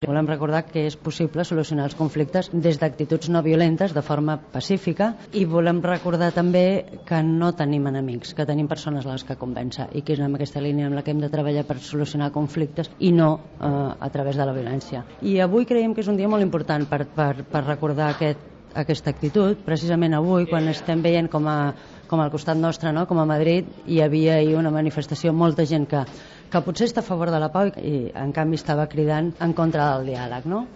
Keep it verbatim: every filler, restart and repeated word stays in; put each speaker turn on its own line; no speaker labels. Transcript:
Volem recordar que és possible solucionar els conflictes des d'actituds no violentes, de forma pacífica, i volem recordar també que no tenim enemics, que tenim persones a les que convèncer, i que és en aquesta línia en la que hem de treballar per solucionar conflictes i no eh, a través de la violència. I avui creiem que és un dia molt important per, per, per recordar aquest, aquesta actitud. Precisament avui, quan estem veient com a com al costat nostre, no? Com a Madrid, hi havia ahir una manifestació, molta gent que, que potser està a favor de la pau i en canvi estava cridant en contra del diàleg, no?